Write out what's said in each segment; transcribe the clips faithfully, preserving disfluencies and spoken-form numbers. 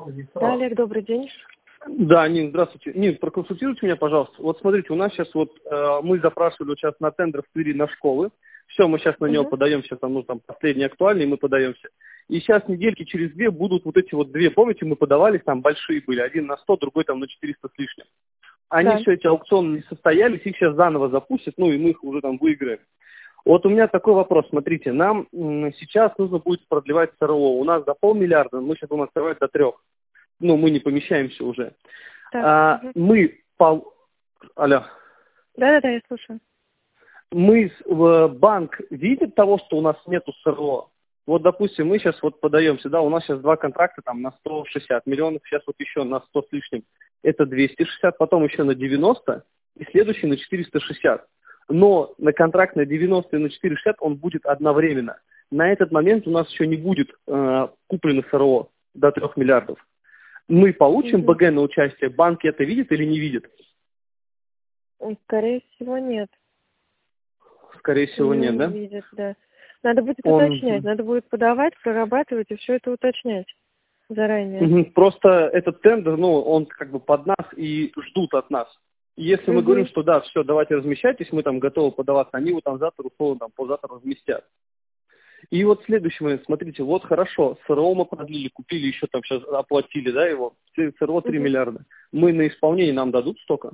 Да, Олег, добрый день. Да, Нин, здравствуйте. Нин, проконсультируйте меня, пожалуйста. Вот смотрите, у нас сейчас вот, э, мы запрашивали вот сейчас на тендер в Твери на школы. Все, мы сейчас на него Угу. подаем, сейчас там, ну, там, последний актуальный, мы подаемся. И сейчас недельки через две будут вот эти вот две, помните, мы подавались, там большие были, один на сто, другой там на четыреста с лишним. Они Да. все эти аукционы не состоялись, их сейчас заново запустят, ну, и мы их уже там выиграем. Вот у меня такой вопрос, смотрите, нам м, сейчас нужно будет продлевать СРО. У нас до полмиллиарда, мы сейчас будем открывать до трех. Ну, мы не помещаемся уже. Так. А, Угу. мы, по... Алло, Да-да-да, я слушаю. мы, с- в- банк видит того, что у нас нету СРО. Вот, допустим, мы сейчас вот подаемся, да, у нас сейчас два контракта там на сто шестьдесят миллионов, сейчас вот еще на сто с лишним, это двести шестьдесят, потом еще на девяносто, и следующий на четыреста шестьдесят. Но на контракт на девяносто и на четыреста шестьдесят он будет одновременно. На этот момент у нас еще не будет э, куплено СРО до трех миллиардов. Мы получим Угу. БГ на участие, банки это видят или не видят? Скорее всего, нет. Скорее всего, Не нет, да? видят, да. Надо будет Он... уточнять, надо будет подавать, прорабатывать и все это уточнять заранее. Мгм. Просто этот тендер, ну, он как бы под нас и ждут от нас. И если мы говорим, Угу. что да, все, давайте размещайтесь, мы там готовы подаваться, они его там завтра, условно, там, позавтра разместят. И вот следующий момент, смотрите, вот хорошо, СРО мы продлили, купили, еще там сейчас оплатили, да, его, СРО три Угу. миллиарда. Мы на исполнение нам дадут столько?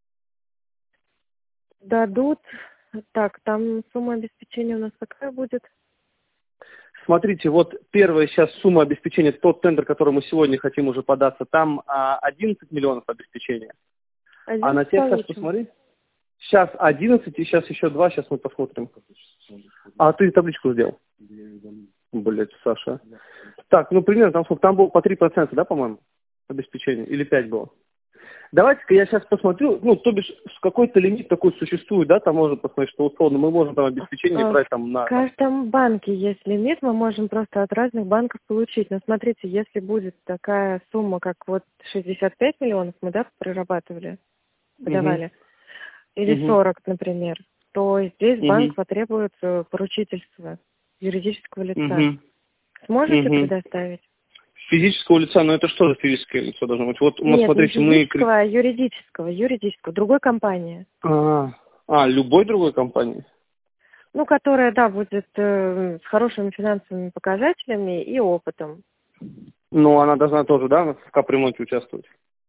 Дадут. Так, там сумма обеспечения у нас какая будет? Смотрите, вот первая сейчас сумма обеспечения, тот тендер, который мы сегодня хотим уже податься, там а, одиннадцать миллионов обеспечения. А на Одиннадцать тех, сейчас получим. посмотри. Сейчас одиннадцать и сейчас еще два, сейчас мы посмотрим. А ты табличку сделал? Блять, Саша. Так, ну примерно, там сколько? Там было по три процента, да, по-моему, обеспечение? Или пять было? Давайте-ка я сейчас посмотрю, ну, то бишь, с какой-то лимит такой существует, да, там можно посмотреть, что условно мы можем там обеспечение А, брать там В на... каждом банке есть лимит, мы можем просто от разных банков получить. Но смотрите, если будет такая сумма, как вот шестьдесят пять миллионов, мы, да, прорабатывали, Угу, подавали, или угу, сорок, например, то здесь банк угу, потребует э, поручительства юридического лица. угу, Сможете угу. предоставить? Физического лица, ну это что за физическое лицо должно быть? Вот, ну, Нет, не смотрите, мы... кре- физического, а юридического, юридического, другой компании. А, а, любой другой компании? Ну, которая, да, будет э, с хорошими финансовыми показателями и опытом. Ну, она должна тоже, да, в капремонте участвовать?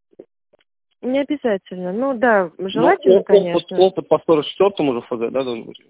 Не обязательно. Ну да, Ну, желательно, о- опыт, конечно. опыт по сорок четвёртому уже ФЗ, да, должен быть?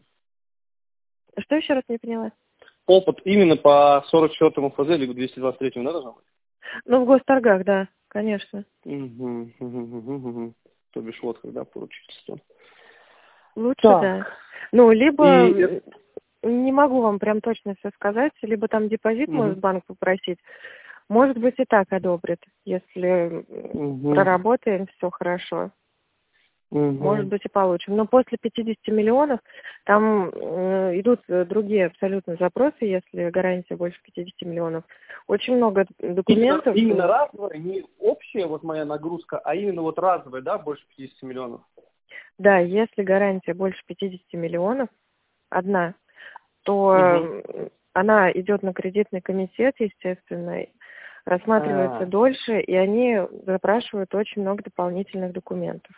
Что еще раз не поняла? Опыт именно по сорок четвёртому ФЗ, либо двести двадцать третьему, да, должен быть? Ну, в госторгах, да, конечно. Угу, угу, угу, угу. То бишь вот когда поручительство. Лучше, да. Так, Ну, либо, и... м, не могу вам прям точно все сказать, либо там депозит может Угу, банк попросить. Может быть, и так одобрит, если м, угу, проработаем все хорошо. Может угу. быть, и получим. Но после пятидесяти миллионов там э, идут э, другие абсолютно запросы, если гарантия больше пятидесяти миллионов. Очень много Именно, документов. именно э, разовая, не общая вот моя нагрузка, а именно вот разовая, да, больше пятидесяти миллионов? Да, если гарантия больше пятидесяти миллионов, одна, то Угу. э, она идет на кредитный комитет, естественно, рассматривается А, дольше, и они запрашивают очень много дополнительных документов.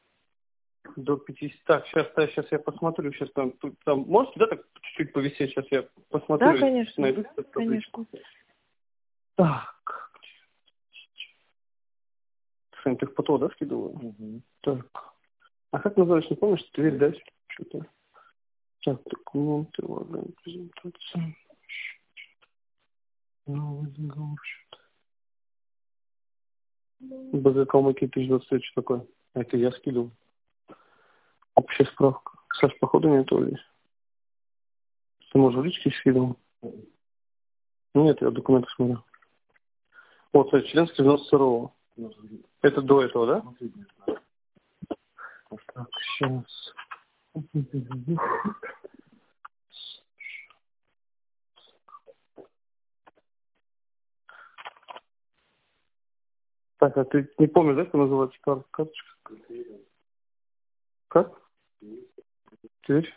до пятидесяти. Так, сейчас, сейчас я посмотрю, сейчас там, тут, там, можете, да, так чуть-чуть повисеть, сейчас я Да, посмотрю, конечно, найду эту табличку. конечно. Так, что-нибудь их ПТО, да, скидываю? Угу. Так, а как называется, не помнишь, дверь, да, что-то? Так, документы, ладно, презентация. Новый договор, что-то. БГК Маки тысяча двадцать три, что такое? Это я скидывал. Общая справка. Саш, походу нет его здесь. Ты, может, в личке скидывал? Нет, я документы смотрю. Вот, кстати, членский взнос СРО. Это до этого, да? Так, сейчас. Так, а ты не помнишь, да, как называется кар- карточка? Как? Тверь?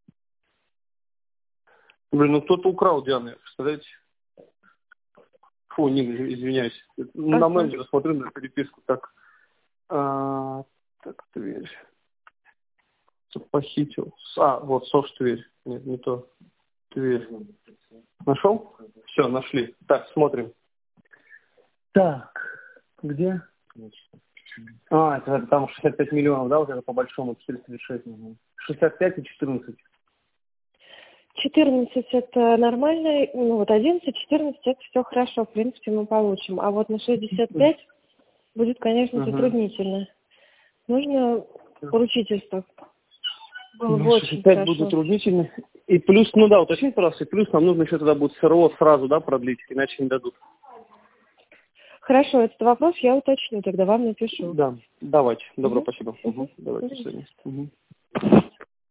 Блин, ну кто-то украл Дианы, представляете? Фу, не, извиняюсь. На Ага. менеджера смотрю на переписку. Так, а, так, Тверь. Похитил. А, вот, СОЖ Тверь. Нет, не то. Тверь. Нашел? Все, нашли. Так, смотрим. Так, где? А, это там шестьдесят пять миллионов, да, вот это по большому, четыреста тридцать шесть. шестьдесят пять и четырнадцать. четырнадцать это нормально, ну вот одиннадцать, четырнадцать это все хорошо, в принципе мы получим. А вот на шестьдесят пять будет, конечно, Угу. затруднительно. Нужно поручительство. Было бы Ну, очень шестьдесят пять хорошо. будет затруднительно. И плюс, ну да, уточните, пожалуйста, и плюс нам нужно еще тогда будет СРО сразу, да, продлить, иначе не дадут. Хорошо, этот вопрос я уточню, тогда вам напишу. Да, давайте. Добро, Угу. спасибо. Угу. Угу. Давайте, Угу. до свидания. Угу.